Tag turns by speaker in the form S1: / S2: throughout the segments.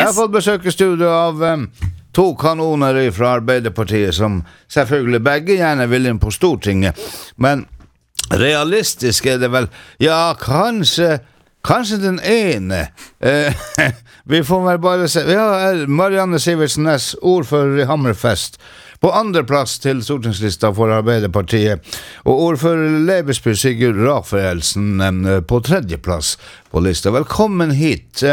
S1: Jeg har fått besøk i studio av to kanoner fra Arbeiderpartiet som selvfølgelig begge gjerne vil inn på Stortinget. Men realistisk det vel, ja, kanskje den ene. Vi får vel bare se. Vi har Marianne Sivertsen Næss, ordfører i Hammerfest, på andre plass til stortingslista for Arbeiderpartiet, og ordfører Lebesby Sigurd Rafaelsen på tredje plass på lista. Velkommen hit.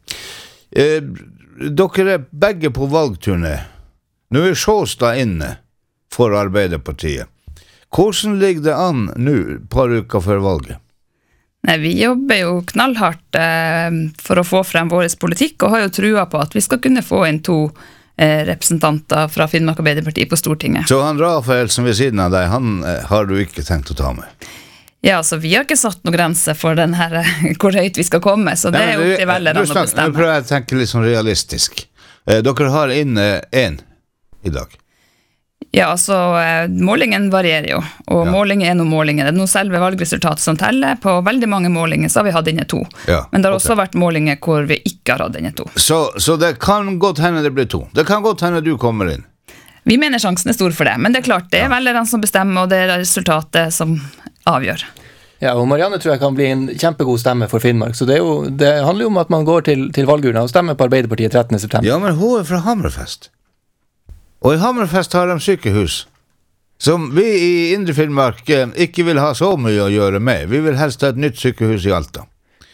S1: Dere begge på valgturné. Nå Sjåstad inne for Arbeiderpartiet. Hvordan ligger det an nå, par uker før valget?
S2: Nei, vi jobber jo knallhardt for å få frem vår politikk, og har jo trua på at vi skal kunne få inn 2 representanter fra Finnmark Arbeiderparti på Stortinget.
S1: Så han Rafaelsen ved siden av deg, han har du ikke tenkt å ta med?
S2: Ja, så vi har ikke satt noen grense for den her, hvor høyt vi skal komme, så det jo til velgerne å bestemme.
S1: Nå prøver jeg å tenke litt sånn realistisk. Dere har inne 1 i dag.
S2: Ja, altså, målingen varierer jo, og målinger noen målinger. Det noe selve valgresultatet som teller. På veldig mange målinger så har vi hatt inne 2. Ja, men det har også vært målinger hvor vi ikke har hatt inne 2.
S1: Så det kan godt hende det blir 2. Det kan godt hende du kommer inn.
S2: Vi mener sjansen stor for det, men det klart, det velgerne som bestemmer, og det resultatet som avgjør.
S3: Ja, og Marianne tror jeg kan bli en kjempegod stemme for Finnmark, så det handler jo om at man går til valgurna og stemmer på Arbeiderpartiet 13. september.
S1: Ja, men hun fra Hammerfest. Og i Hammerfest har de sykehus som vi i Indre Finnmark ikke vil ha så mye å gjøre med. Vi vil helst ha et nytt sykehus i Alta.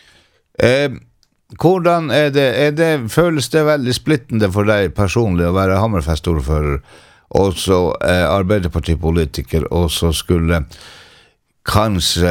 S1: Hvordan det? Føles det veldig splittende for deg personlig å være Hammerfest-ordfører, og så Arbeiderpartipolitiker, og så skulle kanskje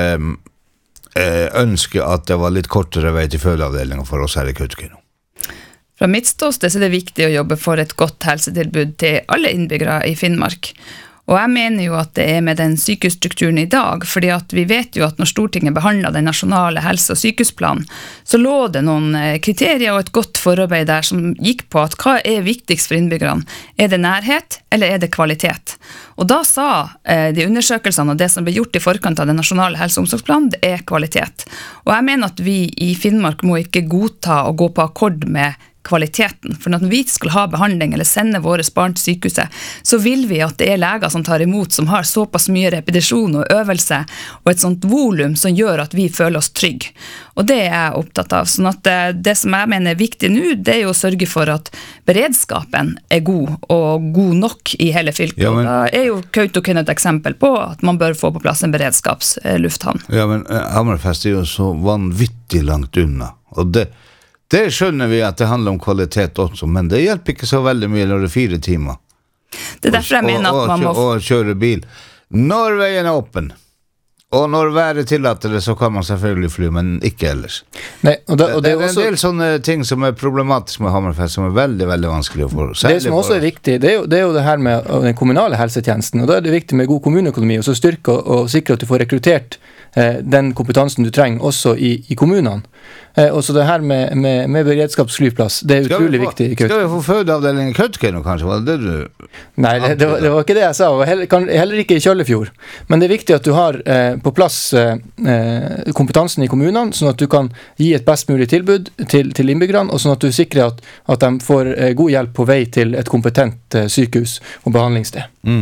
S1: ønske at det var litt kortere vei til fødeavdelingen for oss her i Kautokeino?
S2: Fra mitt ståsted så det viktig å jobbe for et godt helsetilbud til alle innbyggere i Finnmark. Og jeg mener jo at det med den sykehusstrukturen i dag, fordi at vi vet jo at når Stortinget behandlet den nasjonale helse- og sykehusplanen, så lå det noen kriterier og et godt forarbeid der som gikk på at hva viktigst for innbyggerne? Det nærhet, eller det kvalitet? Og da sa de undersøkelsene og det som ble gjort i forkant av den nasjonale helse- og omsorgsplanen, det kvalitet. Og jeg mener at vi i Finnmark må ikke godta å gå på akkord med kvaliteten, for når vi skal ha behandling eller sende våre barn til sykehuset, så vil vi at det leger som tar imot, som har såpass mye repetisjon og øvelse, og et sånt volum som gjør at vi føler oss trygg. Og det jeg opptatt av. Sånn at det som jeg mener viktig nå, det jo å sørge for at beredskapen god, og god nok i hele fylket. Ja, men, da jo Kautokeino et eksempel på at man bør få på plass en beredskapslufthavn.
S1: Ja, men Hammerfest jo så vanvittig langt unna, og det skjønner vi at det handler om kvalitet også, men det hjelper ikke så veldig mye når det 4 timer.
S2: Det derfor jeg mener at man må...
S1: Og kjøre bil. Når veien åpen, og når været tillater det, så kan man selvfølgelig fly, men ikke ellers.
S3: Nei, og det
S1: er
S3: også...
S1: en del sånne ting som problematisk med Hammerfest, som veldig, veldig vanskelig å få.
S3: Det som også viktig, det jo det her med den kommunale helsetjenesten, og da det viktig med god kommuneøkonomi, og så styrke og sikre at du får rekruttert den kompetansen du trenger også i kommunene. Og så det her med beredskapsflyplass, det utrolig viktig.
S1: Skal vi få fødeavdeling i Kautokeino kanskje? Var det du...
S3: Nei, det var ikke det jeg sa, og heller ikke i Kjøllefjord. Men det viktig at du har på plass kompetansen i kommunene, sånn at du kan gi et best mulig tilbud til innbyggerne, og sånn at du sikrer at de får god hjelp på vei til et kompetent sykehus og behandlingssted.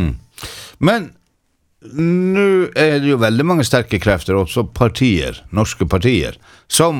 S1: Men nå det jo veldig mange sterke krefter, også partier, norske partier, som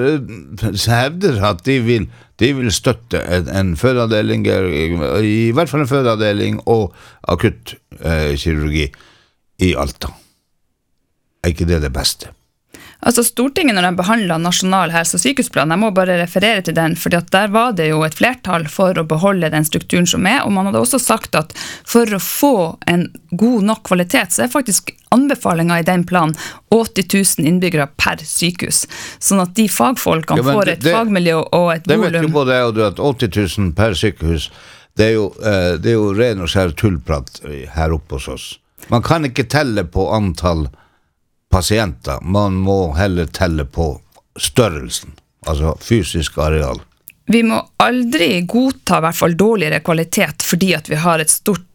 S1: hevder at de vil støtte en fødeavdeling, i hvert fall en fødeavdeling og akuttkirurgi i Alta. Ikke det beste?
S2: Altså Stortinget når de behandlet nasjonal helse- og sykehusplan, jeg må bare referere til den, fordi at der var det jo et flertall for å beholde den strukturen som og man hadde også sagt at for å få en god nok kvalitet, så faktisk anbefalinger i den planen 80 000 innbyggere per sykehus, sånn at de fagfolkene får et fagmiljø og et volum.
S1: Det vet jo både jeg og du at 80 000 per sykehus, det jo ren og skjær tullprat her oppe hos oss. Man kan ikke telle på antall pasienter, man må heller telle på størrelsen, altså fysisk areal.
S2: Vi må aldri godta I hvert fall dårligere kvalitet fordi at vi har et stort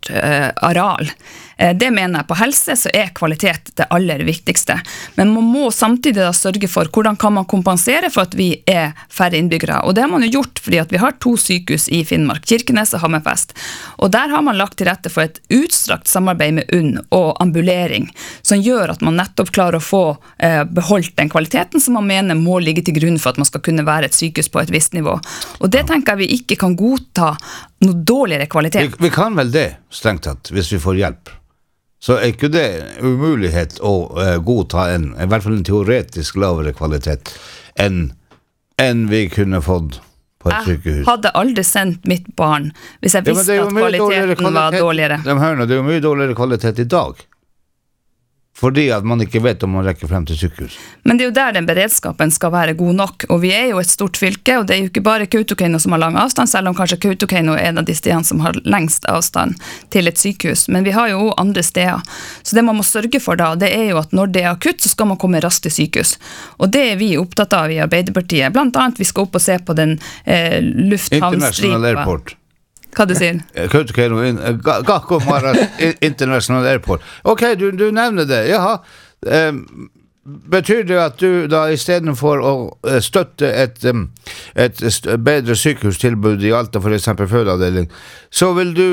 S2: stort areal. Det mener jeg. På helse så kvalitet det aller viktigste. Men man må samtidig da sørge for hvordan kan man kompensere for at vi færre innbyggere. Og det har man jo gjort fordi at vi har 2 sykehus i Finnmark, Kirkenes og Hammerfest. Og der har man lagt til rette for et utstrakt samarbeid med UNN og ambulering, som gjør at man nettopp klarer å få beholdt den kvaliteten som man mener må ligge til grunn for at man skal kunne være et sykehus på et visst nivå. Og det tenker jeg vi ikke kan godta noe dårligere kvalitet.
S1: Vi kan vel det, strengt tatt, hvis vi får hjelp. Så ikke det umulighet å godta i hvert fall en teoretisk lavere kvalitet enn vi kunne fått på et sykehus.
S2: Jeg hadde aldri sendt mitt barn hvis jeg visste at kvaliteten var dårligere.
S1: Det er jo mye dårligere kvalitet i dag. Fordi at man ikke vet om man rekker frem til sykehus.
S2: Men det er jo der den beredskapen skal være god nok, og vi jo et stort fylke, og det jo ikke bare Kautokeino som har lang avstand, selv om kanskje Kautokeino en av de stedene som har lengst avstand til et sykehus, men vi har jo også andre steder. Så det man må sørge for da, det jo at når det akutt, så skal man komme raskt til sykehus. Og det vi opptatt av i Arbeiderpartiet, blant annet vi skal opp og se på den lufthavnstripa.
S1: International Airport.
S2: Hva du sier?
S1: Kautokeino Gakkomaras International Airport. Ok, du nevner det. Jaha. Betyr det at du da i stedet for å støtte et bedre sykehustilbud i Alta, for eksempel fødeavdeling, så vil du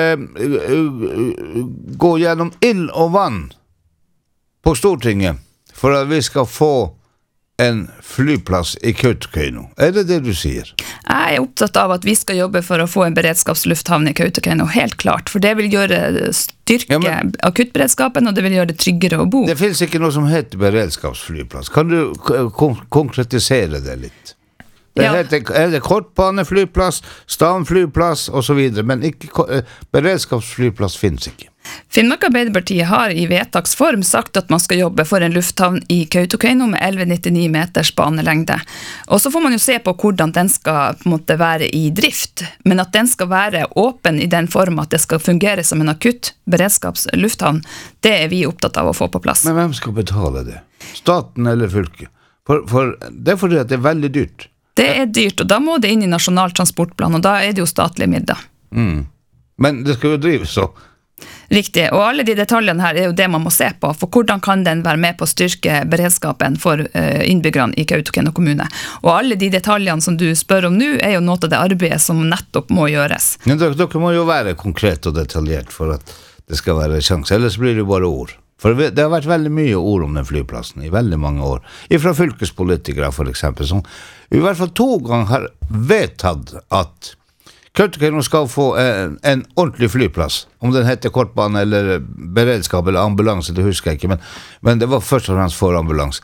S1: gå gjennom ild og vann på Stortinget for at vi skal få en flyplass i Kautokeino. Det det du sier?
S2: Jeg opptatt av at vi skal jobbe for å få en beredskapslufthavn i Kautokeino, helt klart, for det vil styrke akuttberedskapen, og det vil gjøre det tryggere å bo.
S1: Det finnes ikke noe som heter beredskapsflyplass. Kan du konkretisere det litt? Det heter kortbaneflyplass, stavnflyplass og så videre, men ikke, beredskapsflyplass finnes ikke.
S2: Finnmark Arbeiderpartiet har i vedtaksform sagt at man skal jobbe for en lufthavn i Kautokeino med 1199 meters banelengde. Og så får man jo se på hvordan den skal på en måte være i drift, men at den skal være åpen i den form at det skal fungere som en akutt beredskapslufthavn, det vi opptatt av å få på plass.
S1: Men hvem skal betale det? Staten eller fylket? For det fordi at det veldig dyrt.
S2: Det dyrt, og da må det inn i nasjonal transportplan, og da det jo statlige midler.
S1: Men det skal jo drives så.
S2: Riktig, og alle de detaljene her jo det man må se på, for hvordan kan den være med på å styrke beredskapen for innbyggerne i Kautokeino kommune. Og alle de detaljene som du spør om nå jo noe av det arbeidet som nettopp må gjøres.
S1: Men dere må jo være konkret og detaljert for at det skal være sjans, ellers blir det jo bare ord. For det har vært veldig mye ord om den flyplassen i veldig mange år. Fra fylkespolitikere for eksempel, som i hvert fall 2 ganger har vedtatt at Kautokeino skal få en ordentlig flyplass. Om den heter kortbane eller beredskap eller ambulanse, det husker jeg ikke, men det var først og fremst for ambulanse.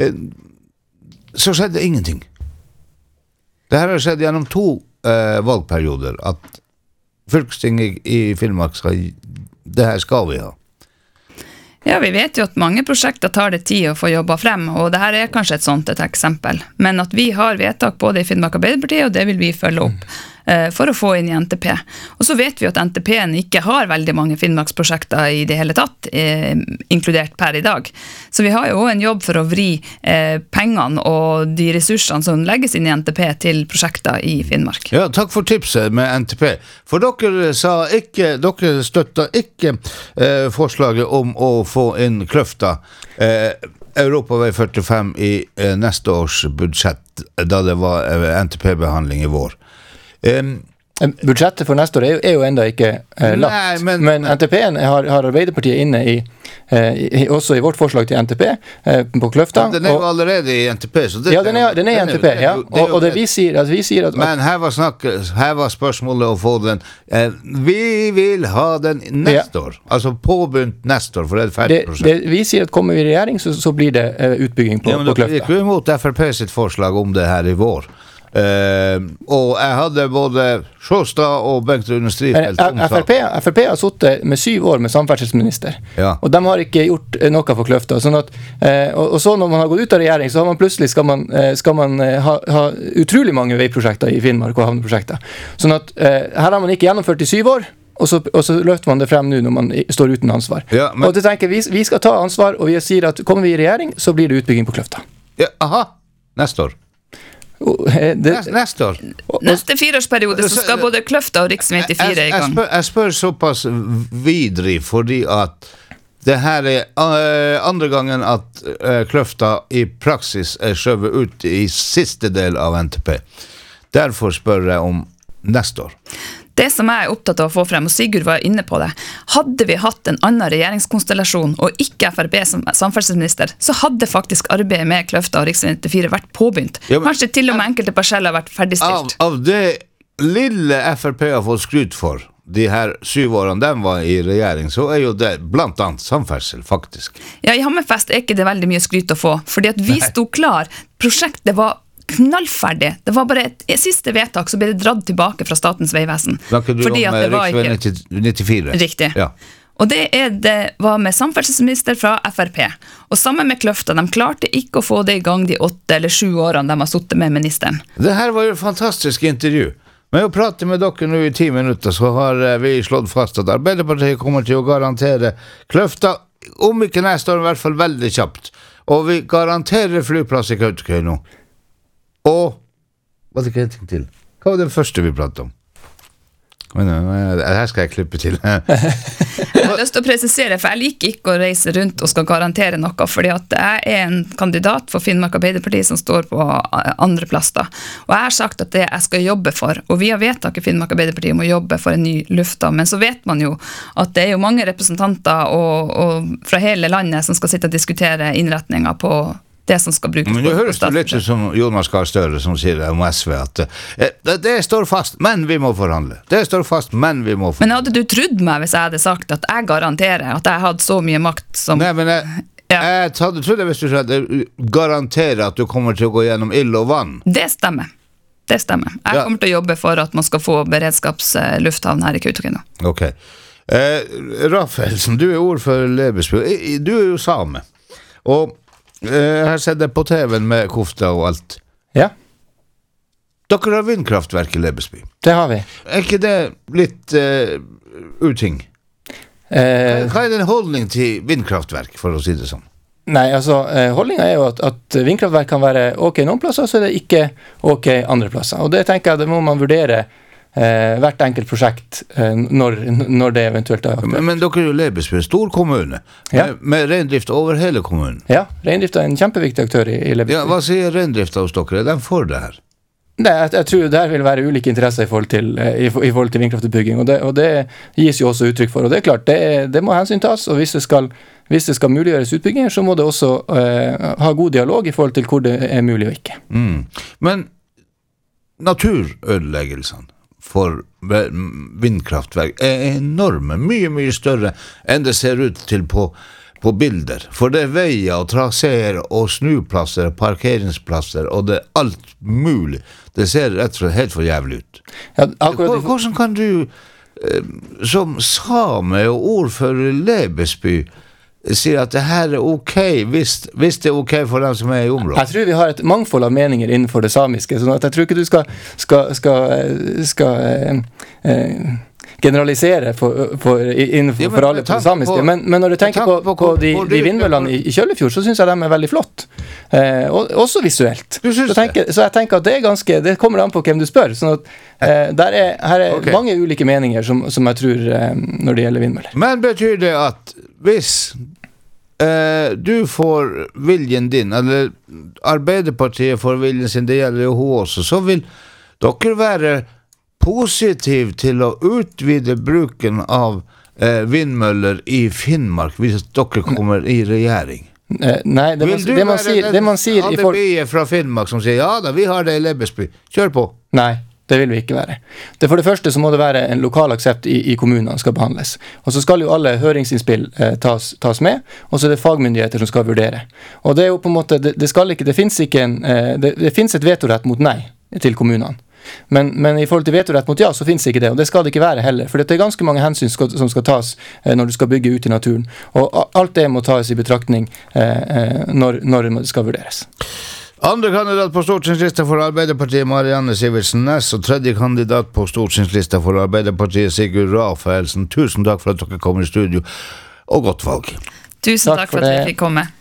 S1: Så skjedde ingenting. Det her har skjedd gjennom 2 valgperioder, at fylkestinget i Finnmark det her skal vi ha.
S2: Ja, vi vet jo at mange prosjekter tar det tid å få jobbet frem, og det her kanskje et eksempel. Men at vi har vedtak både i Finnmark Arbeiderpartiet, og det vil vi følge opp for å få inn i NTP. Og så vet vi at NTP-en ikke har veldig mange Finnmarksprosjekter i det hele tatt, inkludert per i dag. Så vi har jo en jobb for å vri pengene og de ressursene som legges inn i NTP til prosjekter i Finnmark.
S1: Ja, takk for tipset med NTP. For dere støttet ikke forslaget om å få inn Kløfta Europavei 45 i neste års budsjett, da det var NTP-behandling i vår.
S3: Budsjettet for neste år jo enda ikke lagt, men NTP-en har Arbeiderpartiet inne også i vårt forslag til NTP på Kløfta.
S1: Den jo allerede i NTP. Så det,
S3: ja, den i NTP, ja. Og det vi sier at...
S1: Men her var spørsmålet å få den. Vi vil ha den neste år. Altså påbegynt neste år, for det et ferdig prosjekt.
S3: Vi sier at kommer vi i regjering, så blir det utbygging på Kløfta.
S1: Vi gikk jo imot FrP sitt forslag om det her i vår. Og jeg hadde både Sjåstad og Bengt Rune Strifeldt
S3: FrP har suttet med 7 år med samferdselsminister, og de har ikke gjort noe for Kløfta, sånn at, og så når man har gått ut av regjering, så har man plutselig skal man ha utrolig mange veiprosjekter i Finnmark og havneprosjekter, sånn at her har man ikke gjennomført i 7 år, og så løfter man det frem nå når man står uten ansvar. Og det tenker vi skal ta ansvar, og vi sier at kommer vi i regjering, så blir det utbygging på Kløfta.
S1: Ja, aha, neste år. Neste år.
S2: Neste 4-årsperiode så skal både Kløfta og Riksvei 94 I gang.
S1: Jeg spør såpass videre, fordi at det her andre gangen at Kløfta I praksis skjøvet ut I siste del av NTP. Derfor spør jeg om neste år.
S2: Det som jeg opptatt av å få frem, og Sigurd var inne på det, hadde vi hatt en annen regjeringskonstellasjon og ikke FrP som samferdselsminister, så hadde faktisk arbeidet med Kløfta og Riksvei 94 vært påbegynt. Kanskje til og med enkelte parseller vært ferdigstilt.
S1: Av det lille FrP har fått skryt for, de her 7 årene de var I regjering, så jo det blant annet samferdsel, faktisk.
S2: Ja, I Hammerfest ikke det veldig mye skryt å få, fordi at vi sto klar, prosjektet var knallferdig. Det var bare et siste vedtak, så ble det dratt tilbake fra Statens vegvesen.
S1: Snakker du
S2: fordi
S1: om
S2: at det var
S1: Riksvei 94?
S2: Riktig.
S1: Ja.
S2: Og det var med samferdselsminister fra FrP. Og sammen med Kløfta, de klarte ikke å få det I gang de 8 eller 7 årene de har suttet med ministeren.
S1: Det her var jo et fantastisk intervju. Men å prate med dere nå I 10 minutter, så har vi slått fast at Arbeiderpartiet kommer til å garantere Kløfta, om ikke neste år I hvert fall veldig kjapt. Og vi garanterer flyplass I Kautokeino nå. Og hva det ikke en ting til? Hva var det første vi pratet om? Men her skal jeg klippe til.
S2: Jeg har lyst til å presisere, for jeg liker ikke å reise rundt og skal garantere noe, fordi at jeg en kandidat for Finnmark Arbeiderparti som står på andre plass da. Og jeg har sagt at det jeg skal jobbe for, og vi har vedtaket Finnmark Arbeiderparti om å jobbe for en ny lufthavn, men så vet man jo at det jo mange representanter og fra hele landet som skal sitte og diskutere innretninger på det som skal brukes.
S1: Men det høres jo litt som Jonas Gahr Støre som sier om SV at det står fast, men vi må forhandle. Det står fast, men vi må forhandle.
S2: Men hadde du trodd meg hvis jeg hadde sagt at jeg garanterer at jeg hadde så mye makt som...
S1: Nei, men jeg hadde trodd det hvis du sa at jeg garanterer at du kommer til å gå gjennom ild og vann.
S2: Det stemmer. Jeg kommer til å jobbe for at man skal få beredskapslufthavn her I Kautokeino.
S1: Ok. Rafaelsen, du ordfører Lebesby. Du jo same. Og jeg har sett det på TV-en med kofta og alt.
S3: Ja.
S1: Dere har vindkraftverk I Lebesby.
S3: Det har vi.
S1: Ikke det litt uting? Hva den holdning til vindkraftverk, for å si det sånn?
S3: Nei, altså, holdningen jo at vindkraftverk kan være ok noen plasser, så det ikke ok andre plasser. Og det tenker jeg, det må man vurdere hvert enkelt prosjekt når det eventuelt aktuelt.
S1: Men dere jo Lebesby, stor kommune, med reindrift over hele kommunen.
S3: Ja, reindrift en kjempeviktig aktør I Lebesby.
S1: Ja, hva sier reindrift hos dere? Den får det her?
S3: Nei, jeg tror der vil være ulike interesser I forhold til vindkraftutbygging, og det gis jo også uttrykk for, og det klart, det må hensyn tas, og hvis det skal muliggjøres utbygginger, så må det også ha god dialog I forhold til hvor det mulig og ikke.
S1: Men naturødeleggelsene for vindkraftverk enorme, mye større enn det ser ut til på bilder. For det veier og traseer og snuplasser, parkeringsplasser, og det alt mulig. Det ser rett og slett helt for jævlig ut. Ja, hvordan kan du, som same og ordfører Lebesby, sier at det her ok hvis det ok for dem som I området. Jeg
S3: tror vi har et mangfold av meninger innenfor det samiske, sånn at jeg tror ikke du skal generalisere innenfor alle på det samiske, men når du tenker på de vindmøllene I Kjøllefjord, så synes jeg de veldig flott. Også visuelt. Så jeg tenker at det kommer an på hvem du spør, sånn at her mange ulike meninger som jeg tror når det gjelder vindmøller.
S1: Men betyr det at hvis du får viljen din, eller Arbeiderpartiet får viljen sin, det gjelder jo hun også, så vil dere være positiv til å utvide bruken av vindmøller I Finnmark hvis dere kommer I regjering?
S3: Nei, det man sier
S1: I forhold... fra Finnmark som sier, ja da, vi har det I Lebesby, kjør på.
S3: Nei, det vil vi ikke være. For det første så må det være en lokal aksept I kommunene skal behandles. Og så skal jo alle høringsinnspill tas med, og så det fagmyndigheter som skal vurdere. Og det jo på en måte, det finnes et vetorett mot nei til kommunene. Men I forhold til vetorett mot ja, så finnes ikke det, og det skal det ikke være heller, for det ganske mange hensyn som skal tas når du skal bygge ut I naturen, og alt det må tas I betraktning når det skal vurderes.
S1: Andre kandidat på stortingslista for Arbeiderpartiet Marianne Sivertsen Næss, og tredje kandidat på stortingslista for Arbeiderpartiet Sigurd Rafaelsen. Tusen takk for at dere kom I studio, og godt valg.
S2: Tusen takk for at vi fikk komme.